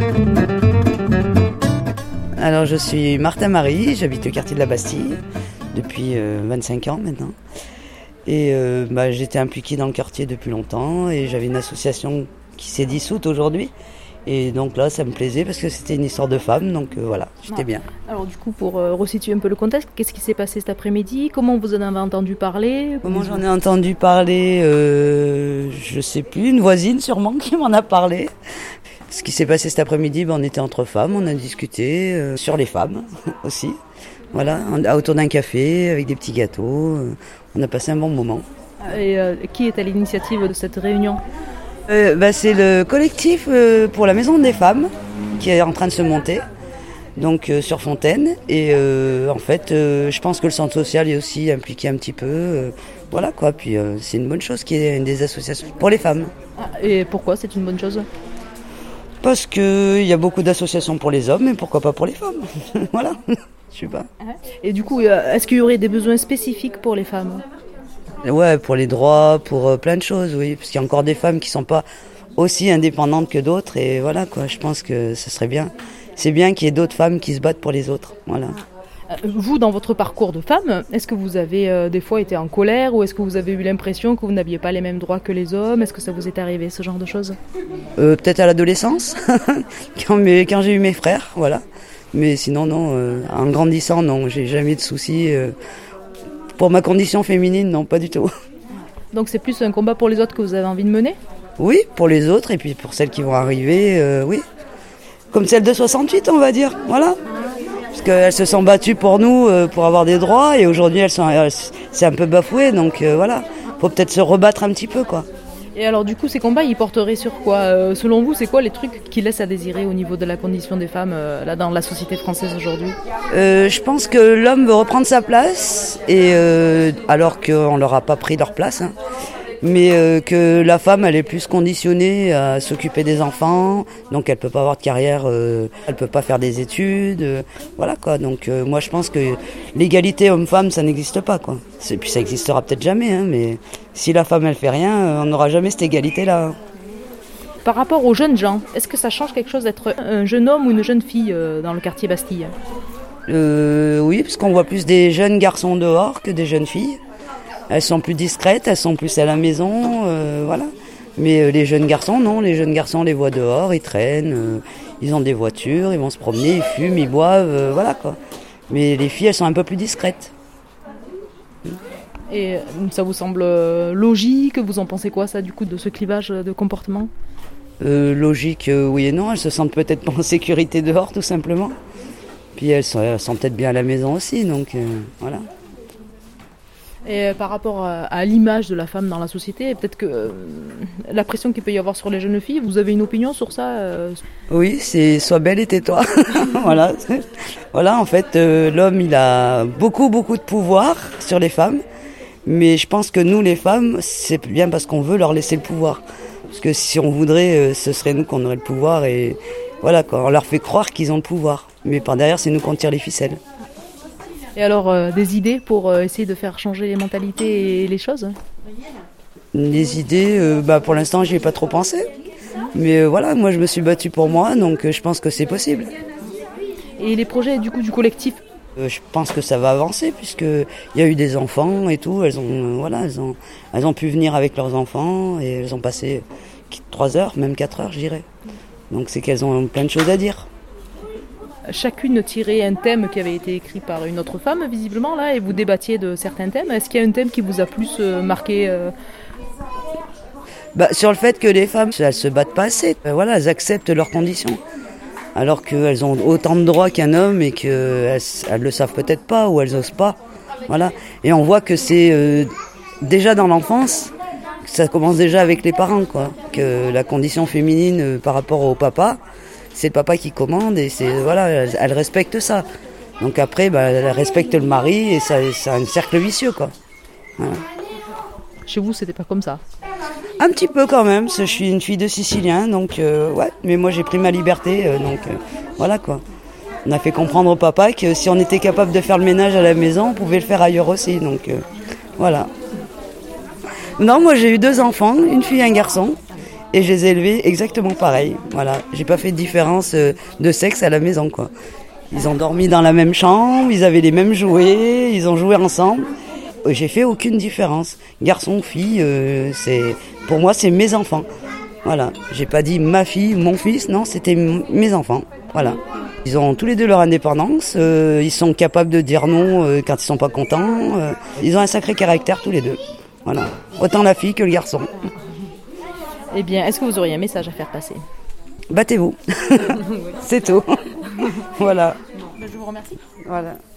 Alors je suis Martha Marie, j'habite au quartier de la Bastille depuis 25 ans maintenant. Et j'étais impliquée dans le quartier depuis longtemps et j'avais une association qui s'est dissoute aujourd'hui. Et donc là, ça me plaisait parce que c'était une histoire de femmes, donc voilà, j'étais bien. Alors du coup, pour resituer un peu le contexte, qu'est-ce qui s'est passé cet après-midi ? Comment vous en avez entendu parler ? Comment j'en ai entendu parler je sais plus, une voisine sûrement qui m'en a parlé. Ce qui s'est passé cet après-midi, on était entre femmes, on a discuté sur les femmes aussi. Voilà, autour d'un café, avec des petits gâteaux, on a passé un bon moment. Et qui est à l'initiative de cette réunion ? C'est le collectif pour la Maison des Femmes qui est en train de se monter, donc sur Fontaine. Et en fait, je pense que le centre social est aussi impliqué un petit peu. Voilà quoi, puis c'est une bonne chose qu'il y ait des associations pour les femmes. Et pourquoi c'est une bonne chose ? Parce qu'il y a beaucoup d'associations pour les hommes, mais pourquoi pas pour les femmes ? Voilà, je sais pas. Et du coup, est-ce qu'il y aurait des besoins spécifiques pour les femmes ? Ouais, pour les droits, pour plein de choses, oui. Parce qu'il y a encore des femmes qui sont pas aussi indépendantes que d'autres. Et voilà, quoi, je pense que ce serait bien. C'est bien qu'il y ait d'autres femmes qui se battent pour les autres. Voilà. Vous, dans votre parcours de femme, est-ce que vous avez des fois été en colère ou est-ce que vous avez eu l'impression que vous n'aviez pas les mêmes droits que les hommes ? Est-ce que ça vous est arrivé, ce genre de choses ? Peut-être à l'adolescence, quand j'ai eu mes frères, voilà. Mais sinon, non. En grandissant, non, j'ai jamais eu de soucis. Pour ma condition féminine, non, pas du tout. Donc c'est plus un combat pour les autres que vous avez envie de mener ? Oui, pour les autres et puis pour celles qui vont arriver, oui. Comme celle de 68, on va dire, voilà. Parce qu'elles se sont battues pour nous, pour avoir des droits, et aujourd'hui c'est un peu bafoué, donc voilà. Faut peut-être se rebattre un petit peu, quoi. Et alors du coup, ces combats, ils porteraient sur quoi ? Selon vous, c'est quoi les trucs qui laissent à désirer au niveau de la condition des femmes là dans la société française aujourd'hui ? Je pense que l'homme veut reprendre sa place, et alors qu'on leur a pas pris leur place, hein. Mais que la femme, elle est plus conditionnée à s'occuper des enfants, donc elle peut pas avoir de carrière, elle peut pas faire des études, voilà quoi. Donc moi je pense que l'égalité homme-femme, ça n'existe pas, quoi. Et puis ça existera peut-être jamais, hein, mais si la femme elle fait rien, on n'aura jamais cette égalité-là. Par rapport aux jeunes gens, est-ce que ça change quelque chose d'être un jeune homme ou une jeune fille dans le quartier Bastille ? Oui, parce qu'on voit plus des jeunes garçons dehors que des jeunes filles. Elles sont plus discrètes, elles sont plus à la maison, voilà. Mais les jeunes garçons, non. Les jeunes garçons, on les voit dehors, ils traînent, ils ont des voitures, ils vont se promener, ils fument, ils boivent, voilà quoi. Mais les filles, elles sont un peu plus discrètes. Et ça vous semble logique ? Vous en pensez quoi, ça, du coup, de ce clivage de comportement ? Logique, oui et non. Elles se sentent peut-être pas en sécurité dehors, tout simplement. Puis elles sont peut-être bien à la maison aussi, donc voilà. Et par rapport à l'image de la femme dans la société, peut-être que la pression qu'il peut y avoir sur les jeunes filles, vous avez une opinion sur ça ? Oui, c'est sois belle et tais-toi. Voilà. Voilà, en fait, l'homme, il a beaucoup de pouvoir sur les femmes. Mais je pense que nous, les femmes, c'est bien parce qu'on veut leur laisser le pouvoir. Parce que si on voudrait, ce serait nous qu'on aurait le pouvoir. Et voilà, quoi, on leur fait croire qu'ils ont le pouvoir. Mais par derrière, c'est nous qu'on tire les ficelles. Et alors, des idées pour essayer de faire changer les mentalités et les choses ? Les idées, pour l'instant, j'y ai pas trop pensé. Mais voilà, moi, je me suis battue pour moi, donc je pense que c'est possible. Et les projets du coup du collectif ? Je pense que ça va avancer, puisqu'il y a eu des enfants et tout. Elles ont pu venir avec leurs enfants et elles ont passé 3 heures, même 4 heures, je dirais. Donc c'est qu'elles ont plein de choses à dire. Chacune tirait un thème qui avait été écrit par une autre femme, visiblement, là, et vous débattiez de certains thèmes. Est-ce qu'il y a un thème qui vous a plus marqué Sur le fait que les femmes, elles se battent pas assez. Voilà, elles acceptent leurs conditions. Alors qu'elles ont autant de droits qu'un homme et qu'elles le savent peut-être pas ou elles osent pas. Voilà. Et on voit que c'est déjà dans l'enfance, ça commence déjà avec les parents, quoi. Que la condition féminine par rapport au papa, c'est le papa qui commande et elle respecte ça. Donc après, elle respecte le mari et ça un cercle vicieux, quoi. Voilà. Chez vous, c'était pas comme ça ? Un petit peu quand même, parce que je suis une fille de Sicilien, donc ouais. Mais moi, j'ai pris ma liberté, donc voilà quoi. On a fait comprendre au papa que si on était capable de faire le ménage à la maison, on pouvait le faire ailleurs aussi, donc voilà. Non, moi j'ai eu 2 enfants, une fille et un garçon. et je les ai élevés exactement pareil. Voilà, j'ai pas fait de différence de sexe à la maison, quoi. Ils ont dormi dans la même chambre, ils avaient les mêmes jouets, ils ont joué ensemble. J'ai fait aucune différence. Garçon, fille, pour moi, c'est mes enfants. Voilà, j'ai pas dit ma fille, mon fils, non, c'était mes enfants. Voilà. Ils ont tous les deux leur indépendance, ils sont capables de dire non quand ils sont pas contents. Ils ont un sacré caractère tous les deux. Voilà, autant la fille que le garçon. Eh bien, est-ce que vous auriez un message à faire passer ? Battez-vous, c'est tout. Voilà. Je vous remercie. Voilà.